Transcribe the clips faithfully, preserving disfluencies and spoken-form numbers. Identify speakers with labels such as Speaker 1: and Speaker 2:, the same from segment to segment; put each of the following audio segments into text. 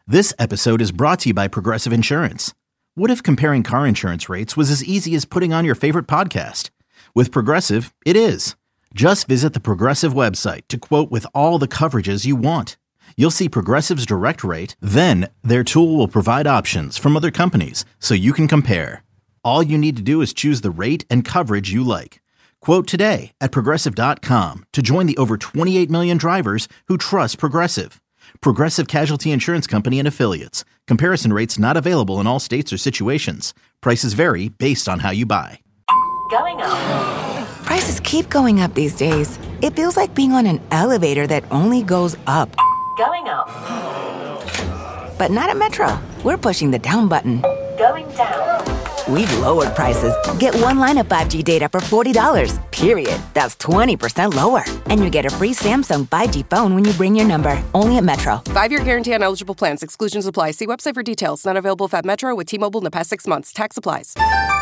Speaker 1: This episode is brought to you by Progressive Insurance. What if comparing car insurance rates was as easy as putting on your favorite podcast? With Progressive, it is. Just visit the Progressive website to quote with all the coverages you want. You'll see Progressive's direct rate, then their tool will provide options from other companies so you can compare. All you need to do is choose the rate and coverage you like. Quote today at Progressive dot com to join the over twenty-eight million drivers who trust Progressive. Progressive Casualty Insurance Company and Affiliates. Comparison rates not available in all states or situations. Prices vary based on how you buy.
Speaker 2: Going up.
Speaker 3: Prices keep going up these days. It feels like being on an elevator that only goes up.
Speaker 2: Going up.
Speaker 3: But not at Metro. We're pushing the down button.
Speaker 2: Going down.
Speaker 3: We've lowered prices. Get one line of five G data for forty dollars, period. That's twenty percent lower. And you get a free Samsung five G phone when you bring your number. Only at Metro.
Speaker 4: Five-year guarantee on eligible plans. Exclusions apply. See website for details. Not available at Metro with T-Mobile in the past six months. Tax applies.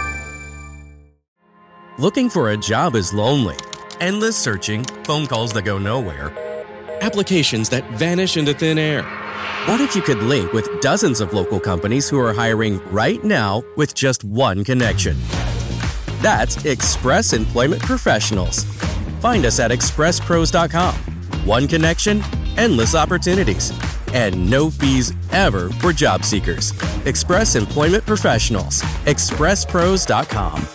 Speaker 5: Looking for a job is lonely. Endless searching, phone calls that go nowhere, applications that vanish into thin air. What if you could link with dozens of local companies who are hiring right now with just one connection? That's Express Employment Professionals. Find us at express pros dot com. One connection, endless opportunities, and no fees ever for job seekers. Express Employment Professionals. express pros dot com.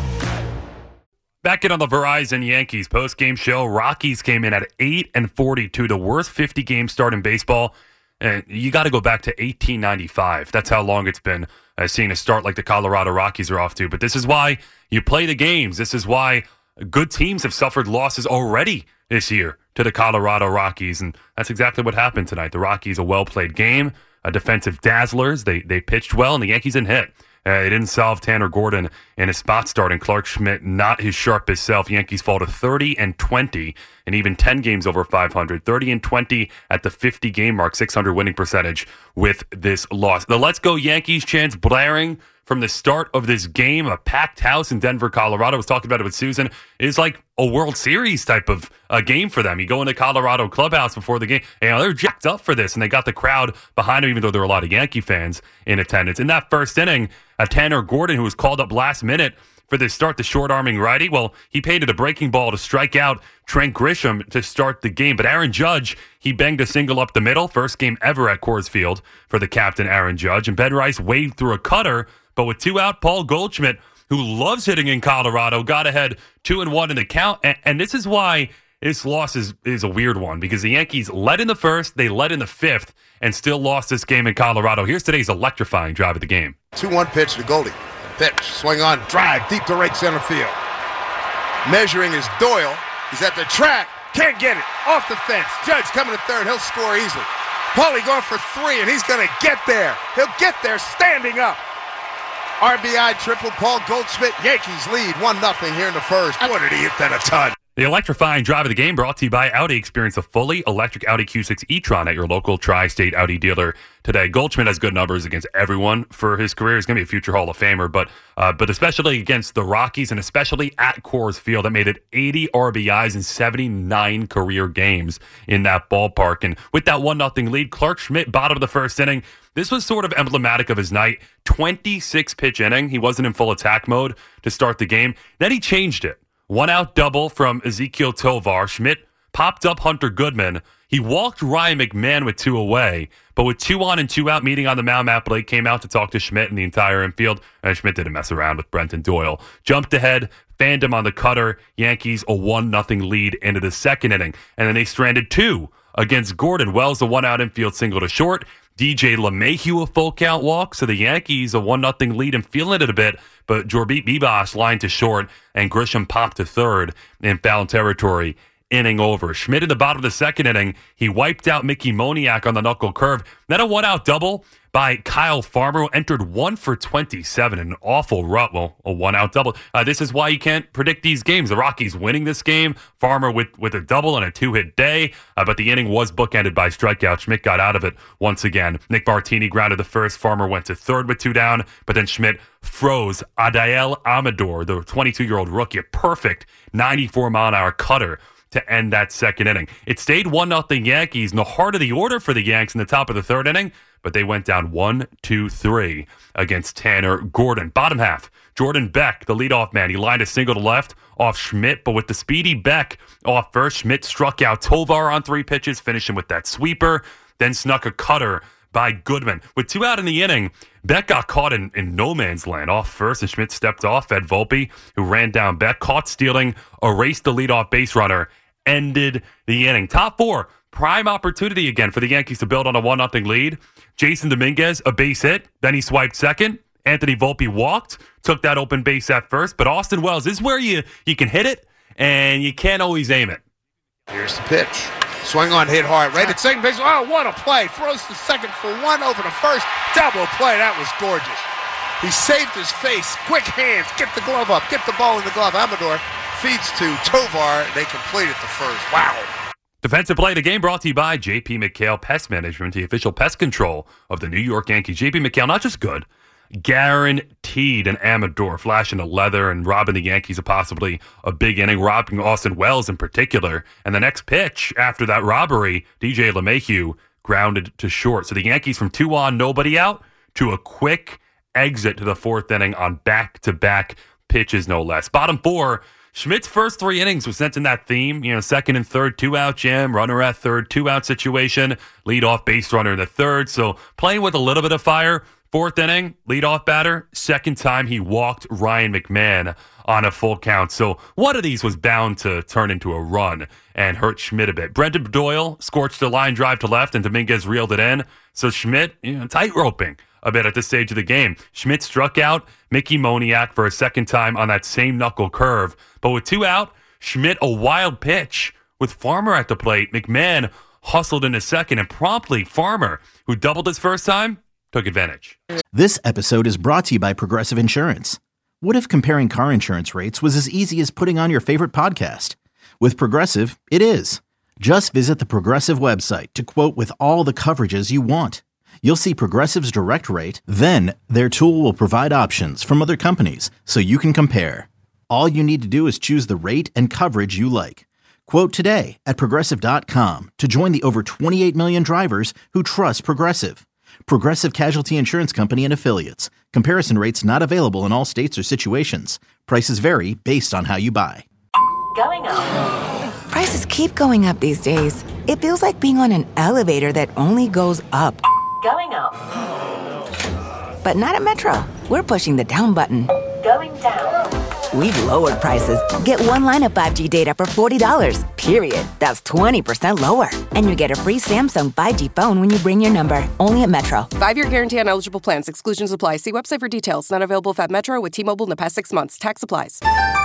Speaker 6: Back in on the Verizon Yankees post-game show, Rockies came in at eight and forty-two, the worst fifty-game start in baseball. And you got to go back to eighteen ninety-five. That's how long it's been uh, seeing a start like the Colorado Rockies are off to. But this is why you play the games. This is why good teams have suffered losses already this year to the Colorado Rockies. And that's exactly what happened tonight. The Rockies, a well-played game, a defensive dazzlers. They they pitched well, and the Yankees didn't hit. Uh, it didn't solve Tanner Gordon in his spot start, and Clark Schmidt not his sharpest self. Yankees fall to thirty and twenty, and even ten games over five hundred. thirty and twenty at the fifty game mark, six hundred winning percentage with this loss. The Let's Go Yankees chants blaring from the start of this game. A packed house in Denver, Colorado. I was talking about it with Susan. It's like a World Series type of uh, game for them. You go into Colorado clubhouse before the game, and you know, they're jacked up for this, and they got the crowd behind them, even though there were a lot of Yankee fans in attendance. In that first inning, uh, Tanner Gordon, who was called up last minute for this start, the short-arming righty, well, he painted a breaking ball to strike out Trent Grisham to start the game. But Aaron Judge, he banged a single up the middle. First game ever at Coors Field for the captain, Aaron Judge. And Ben Rice waved through a cutter, but with two out, Paul Goldschmidt, who loves hitting in Colorado, got ahead two and one in the count. And, and this is why this loss is, is a weird one, because the Yankees led in the first, they led in the fifth, and still lost this game in Colorado. Here's today's electrifying drive of the game.
Speaker 7: two one pitch to Goldie. Pitch, swing on, drive, deep to right center field. Measuring is Doyle. He's at the track. Can't get it. Off the fence. Judge coming to third. He'll score easily. Paulie going for three, and he's going to get there. He'll get there standing up. R B I triple, Paul Goldschmidt. Yankees lead one nothing here in the first. What did he hit that a ton?
Speaker 6: The electrifying drive of the game brought to you by Audi. Experience a fully electric Audi Q six e-tron at your local tri-state Audi dealer today. Goldschmidt has good numbers against everyone for his career. He's going to be a future Hall of Famer, but uh, but especially against the Rockies and especially at Coors Field. That made it eighty R B Is in seventy-nine career games in that ballpark. And with that one nothing lead, Clark Schmidt, bottom of the first inning, this was sort of emblematic of his night. twenty-six pitch inning. He wasn't in full attack mode to start the game. Then he changed it. One out double from Ezekiel Tovar. Schmidt popped up Hunter Goodman. He walked Ryan McMahon with two away, but with two on and two out, meeting on the mound, Matt Blake came out to talk to Schmidt and the entire infield, and Schmidt didn't mess around with Brenton Doyle. Jumped ahead, fanned him on the cutter. Yankees a one nothing lead into the second inning, and then they stranded two against Gordon. Wells a one out infield single to short. D J LeMahieu a full count walk, so the Yankees a one nothing lead and feeling it a bit, but Jorbit Bibas lined to short, and Grisham popped to third in foul territory. Inning over. Schmidt in the bottom of the second inning, he wiped out Mickey Moniak on the knuckle curve. Then a one-out double by Kyle Farmer, who entered one for twenty-seven, an awful rut. Well, a one-out double. Uh, this is why you can't predict these games. The Rockies winning this game, Farmer with, with a double and a two-hit day, uh, but the inning was bookended by strikeout. Schmidt got out of it once again. Nick Martini grounded the first. Farmer went to third with two down, but then Schmidt froze Adael Amador, the twenty-two-year-old rookie, a perfect ninety-four mile an hour cutter to end that second inning. It stayed one nothing Yankees in the heart of the order for the Yanks in the top of the third inning, but they went down one two three against Tanner Gordon. Bottom half, Jordan Beck, the leadoff man, he lined a single to left off Schmidt, but with the speedy Beck off first, Schmidt struck out Tovar on three pitches, finishing with that sweeper, then snuck a cutter by Goodman. With two out in the inning, Beck got caught in, in no man's land off first, and Schmidt stepped off. Ed Volpe, who ran down Beck, caught stealing, erased the leadoff base runner, ended the inning. Top four, prime opportunity again for the Yankees to build on a one nothing lead. Jason Dominguez, a base hit, then he swiped second. Anthony Volpe walked, took that open base at first, but Austin Wells is where you, you can hit it, and you can't always aim it.
Speaker 7: Here's the pitch. Swing on, hit hard, right at second base. Oh, what a play. Throws to second for one, over to first. Double play. That was gorgeous. He saved his face. Quick hands. Get the glove up. Get the ball in the glove. Amador feeds to Tovar. They complete it to first. Wow.
Speaker 6: Defensive play of the game brought to you by J P McHale Pest Management, the official pest control of the New York Yankees. J P McHale, not just good, guaranteed an Amador, flashing a leather and robbing the Yankees of possibly a big inning, robbing Austin Wells in particular. And the next pitch after that robbery, D J LeMahieu grounded to short. So the Yankees from two on, nobody out, to a quick exit to the fourth inning on back-to-back pitches, no less. Bottom four, Schmidt's first three innings was sent in that theme, you know, second and third, two-out jam, runner at third, two-out situation, lead-off base runner in the third. So playing with a little bit of fire. Fourth inning, leadoff batter, second time he walked Ryan McMahon on a full count. So one of these was bound to turn into a run and hurt Schmidt a bit. Brendan Doyle scorched a line drive to left, and Dominguez reeled it in. So Schmidt, you know, tight-roping a bit at this stage of the game. Schmidt struck out Mickey Moniak for a second time on that same knuckle curve. But with two out, Schmidt, a wild pitch with Farmer at the plate. McMahon hustled in a second, and promptly Farmer, who doubled his first time, took advantage.
Speaker 1: This episode is brought to you by Progressive Insurance. What if comparing car insurance rates was as easy as putting on your favorite podcast? With Progressive, it is. Just visit the Progressive website to quote with all the coverages you want. You'll see Progressive's direct rate, then their tool will provide options from other companies so you can compare. All you need to do is choose the rate and coverage you like. Quote today at Progressive dot com to join the over twenty-eight million drivers who trust Progressive. Progressive Casualty Insurance Company and Affiliates. Comparison rates not available in all states or situations. Prices vary based on how you buy.
Speaker 2: Going up.
Speaker 3: Prices keep going up these days. It feels like being on an elevator that only goes up.
Speaker 2: Going up.
Speaker 3: But not at Metro. We're pushing the down button.
Speaker 2: Going down.
Speaker 3: We've lowered prices. Get one line of five G data for forty dollars, period. That's twenty percent lower. And you get a free Samsung five G phone when you bring your number. Only at Metro.
Speaker 4: Five-year guarantee on eligible plans. Exclusions apply. See website for details. Not available if at Metro with T-Mobile in the past six months. Tax applies.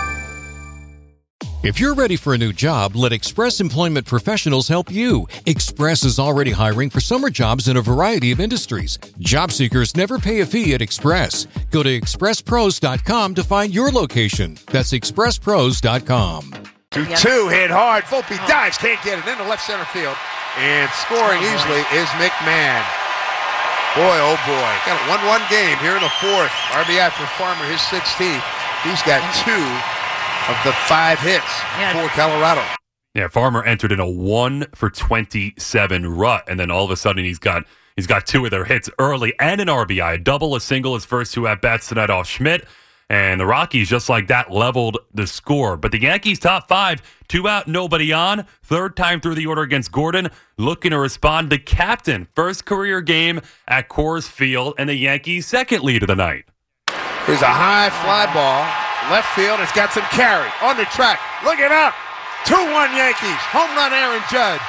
Speaker 8: If you're ready for a new job, let Express Employment Professionals help you. Express is already hiring for summer jobs in a variety of industries. Job seekers never pay a fee at Express. Go to express pros dot com to find your location. That's express pros dot com.
Speaker 7: two two, hit hard. Volpe dives, can't get it into left center field. And scoring easily is McMahon. Boy, oh boy. Got a one one game here in the fourth. R B I for Farmer, his sixteenth. He's got two of the five hits yeah. for Colorado.
Speaker 6: Yeah, Farmer entered in a one for twenty-seven rut, and then all of a sudden he's got he's got two of their hits early and an R B I, a double, a single, his first two at-bats tonight off Schmidt. And the Rockies, just like that, leveled the score. But the Yankees top five, two out, nobody on. Third time through the order against Gordon, looking to respond. The captain, first career game at Coors Field, and the Yankees' second lead of the night.
Speaker 7: Here's a high fly ball. Left field, it's got some carry. On the track, look it up. two one Yankees. Home run Aaron Judge.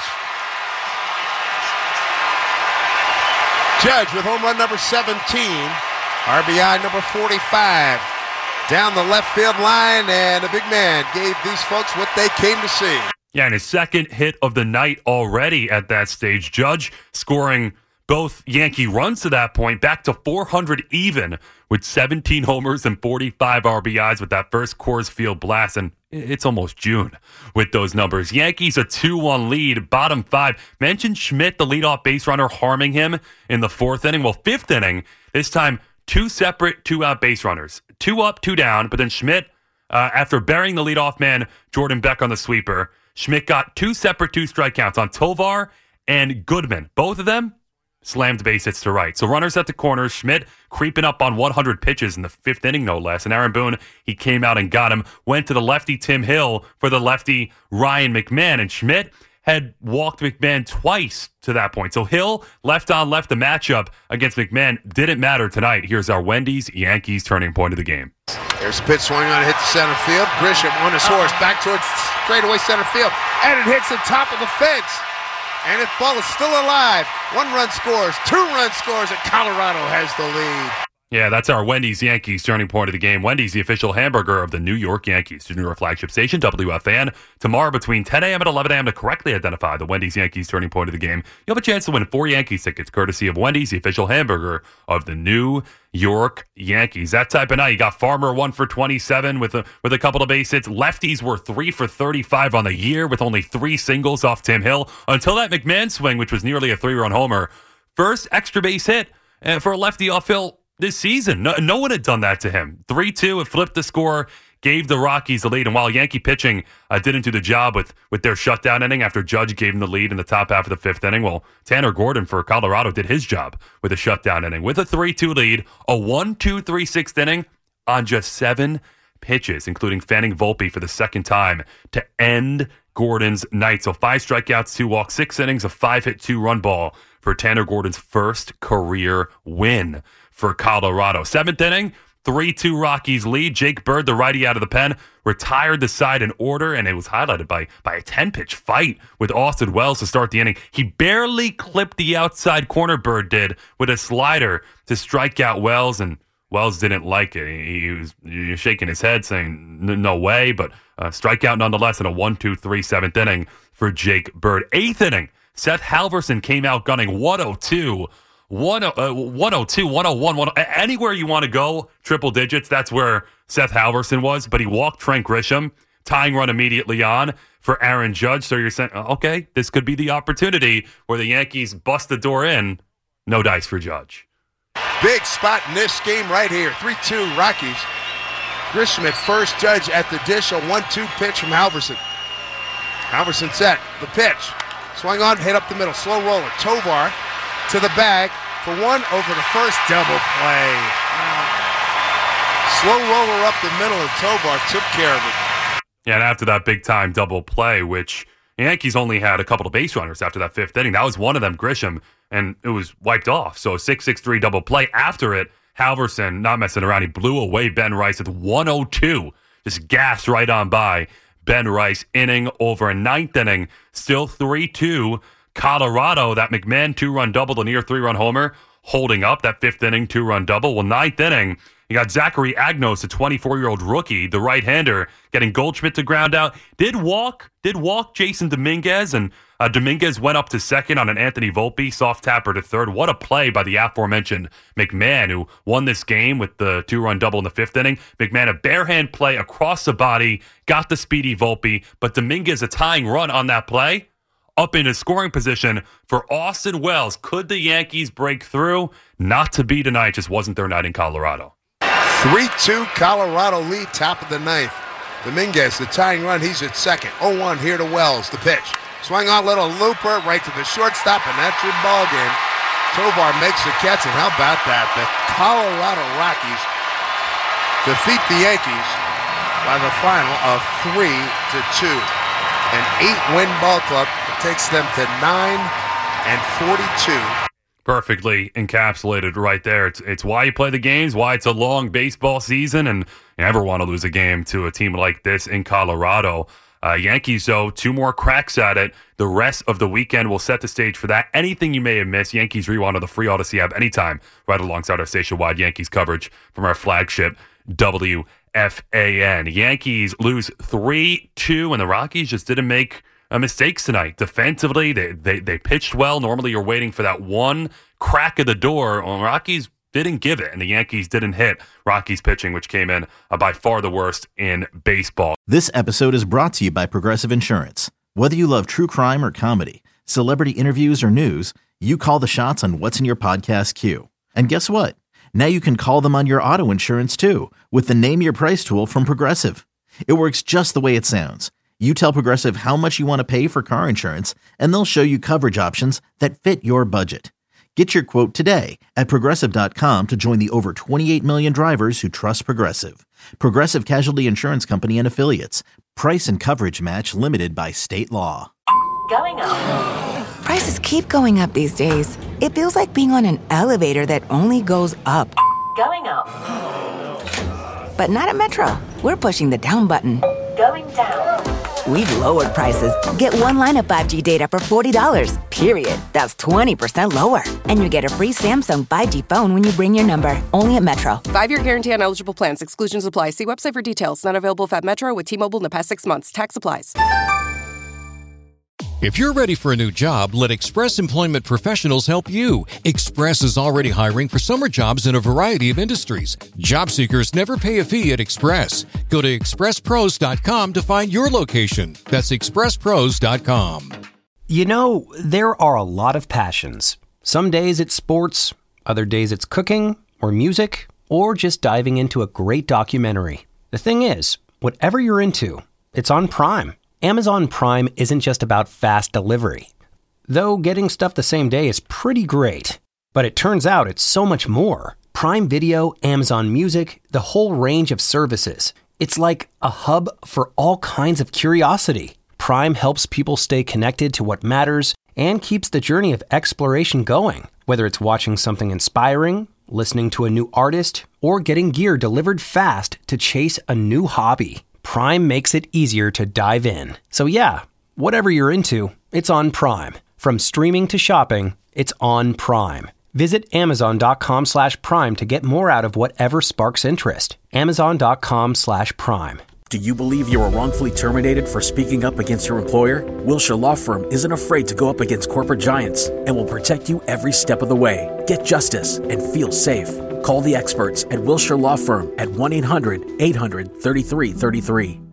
Speaker 7: Judge with home run number seventeen. R B I number forty-five. Down the left field line, and the big man gave these folks what they came to see.
Speaker 6: Yeah, and his second hit of the night already at that stage. Judge scoring both Yankee runs to that point, back to four hundred even with seventeen homers and forty-five R B Is with that first Coors Field blast. And it's almost June with those numbers. Yankees a two one lead, bottom five. Mentioned Schmidt, the leadoff base runner, harming him in the fourth inning. Well, fifth inning, this time two separate two-out base runners. Two up, two down, but then Schmidt, uh, after burying the leadoff man, Jordan Beck on the sweeper, Schmidt got two separate two strikeouts on Tovar and Goodman. Both of them slammed base hits to right. So runners at the corners, Schmidt creeping up on one hundred pitches in the fifth inning, no less. And Aaron Boone, he came out and got him. Went to the lefty Tim Hill for the lefty Ryan McMahon. And Schmidt had walked McMahon twice to that point. So Hill, left on left, the matchup against McMahon didn't matter tonight. Here's our Wendy's Yankees turning point of the game.
Speaker 7: There's a pitch swung on, hit the center field. Grisham on his horse, back towards straightaway center field. And it hits the top of the fence. And if ball is still alive, one run scores, two run scores, and Colorado has the lead.
Speaker 6: Yeah, that's our Wendy's Yankees turning point of the game. Wendy's, the official hamburger of the New York Yankees. To your flagship station, W F N. Tomorrow between ten a.m. and eleven a.m. to correctly identify the Wendy's Yankees turning point of the game, you'll have a chance to win four Yankees tickets, courtesy of Wendy's, the official hamburger of the New York Yankees. That type of night, you got Farmer one for twenty-seven with a, with a couple of base hits. Lefties were three for thirty-five on the year with only three singles off Tim Hill until that McMahon swing, which was nearly a three-run homer. First extra base hit uh, for a lefty off Hill this season. No, no one had done that to him. three two, it flipped the score, gave the Rockies the lead. And while Yankee pitching uh, didn't do the job with, with their shutdown inning after Judge gave him the lead in the top half of the fifth inning, well, Tanner Gordon for Colorado did his job with a shutdown inning. With a three two lead, a one two three sixth inning on just seven pitches, including Fanning Volpe for the second time to end Gordon's night. So five strikeouts, two walks, six innings, a five-hit, two-run ball for Tanner Gordon's first career win for Colorado. Seventh inning, three two Rockies lead. Jake Bird, the righty out of the pen, retired the side in order, and it was highlighted by, by a ten-pitch fight with Austin Wells to start the inning. He barely clipped the outside corner, Bird did, with a slider to strike out Wells, and Wells didn't like it. He, he was he was shaking his head, saying, no way, but uh, strikeout nonetheless in a one two three seventh inning for Jake Bird. Eighth inning, Seth Halverson came out gunning one oh two. one oh two, one oh one, anywhere you want to go, triple digits, that's where Seth Halverson was, but he walked Trent Grisham, tying run immediately on for Aaron Judge. So you're saying, okay, this could be the opportunity where the Yankees bust the door in. No dice for Judge.
Speaker 7: Big spot in this game right here. three two Rockies. Grisham at first, Judge at the dish, a one two pitch from Halverson. Halverson set, the pitch. Swung on, hit up the middle, slow roller. Tovar to the bag for one over the first, double play. Slow roller up the middle, and Tovar took care of it.
Speaker 6: Yeah, and after that big-time double play, which the Yankees only had a couple of base runners after that fifth inning, that was one of them, Grisham, and it was wiped off. So six six three double play. After it, Halverson, not messing around, he blew away Ben Rice at one oh two. Just gassed right on by Ben Rice, inning over a ninth inning, still three two. Colorado, that McMahon two-run double, the near three-run homer, holding up that fifth inning two-run double. Well, ninth inning, you got Zachary Agnos, a twenty-four-year-old rookie, the right-hander, getting Goldschmidt to ground out. Did walk, did walk Jason Dominguez, and uh, Dominguez went up to second on an Anthony Volpe, soft tapper to third. What a play by the aforementioned McMahon, who won this game with the two-run double in the fifth inning. McMahon, a bare-hand play across the body, got the speedy Volpe, but Dominguez, a tying run on that play, up in a scoring position for Austin Wells. Could the Yankees break through? Not to be tonight. Just wasn't their night in Colorado.
Speaker 7: three two Colorado lead, top of the ninth. Dominguez, the tying run, he's at second. oh one here to Wells, the pitch. Swung on, little looper right to the shortstop, and that's your ball game. Tovar makes the catch, and how about that? The Colorado Rockies defeat the Yankees by the final of three to two. An eight-win ball club takes them to nine and forty-two.
Speaker 6: Perfectly encapsulated right there. It's it's why you play the games, why it's a long baseball season, and you never want to lose a game to a team like this in Colorado. Uh, Yankees, though, two more cracks at it. The rest of the weekend will set the stage for that. Anything you may have missed, Yankees Rewind on the free Odyssey app anytime, right alongside our station-wide Yankees coverage from our flagship W F A N. Yankees lose three two, and the Rockies just didn't make uh, mistakes tonight. Defensively, they, they they pitched well. Normally, you're waiting for that one crack of the door. Well, Rockies didn't give it, and the Yankees didn't hit Rockies pitching, which came in uh, by far the worst in baseball.
Speaker 1: This episode is brought to you by Progressive Insurance. Whether you love true crime or comedy, celebrity interviews or news, you call the shots on what's in your podcast queue. And guess what? Now you can call them on your auto insurance too with the Name Your Price tool from Progressive. It works just the way it sounds. You tell Progressive how much you want to pay for car insurance, and they'll show you coverage options that fit your budget. Get your quote today at Progressive dot com to join the over twenty-eight million drivers who trust Progressive. Progressive Casualty Insurance Company and Affiliates. Price and coverage match limited by state law.
Speaker 2: Going up.
Speaker 3: Prices keep going up these days. It feels like being on an elevator that only goes up.
Speaker 2: Going up.
Speaker 3: But not at Metro. We're pushing the down button.
Speaker 2: Going down.
Speaker 3: We've lowered prices. Get one line of five G data for forty dollars, period. That's twenty percent lower. And you get a free Samsung five G phone when you bring your number. Only at Metro.
Speaker 4: Five-year guarantee on eligible plans. Exclusions apply. See website for details. Not available if at Metro with T-Mobile in the past six months. Tax applies.
Speaker 8: If you're ready for a new job, let Express Employment Professionals help you. Express is already hiring for summer jobs in a variety of industries. Job seekers never pay a fee at Express. Go to express pros dot com to find your location. That's express pros dot com.
Speaker 9: You know, there are a lot of passions. Some days it's sports, other days it's cooking, or music, or just diving into a great documentary. The thing is, whatever you're into, it's on Prime. Amazon Prime isn't just about fast delivery. Though getting stuff the same day is pretty great. But it turns out it's so much more. Prime Video, Amazon Music, the whole range of services. It's like a hub for all kinds of curiosity. Prime helps people stay connected to what matters and keeps the journey of exploration going. Whether it's watching something inspiring, listening to a new artist, or getting gear delivered fast to chase a new hobby. Prime makes it easier to dive in. So yeah, whatever you're into, it's on Prime. From streaming to shopping, it's on Prime. Visit amazon.com slash prime to get more out of whatever sparks interest. Amazon.com slash prime.
Speaker 10: Do you believe you were wrongfully terminated for speaking up against your employer? Wilshire Law Firm isn't afraid to go up against corporate giants and will protect you every step of the way. Get justice and feel safe. Call the experts at Wilshire Law Firm at one eight hundred eight hundred thirty-three thirty-three.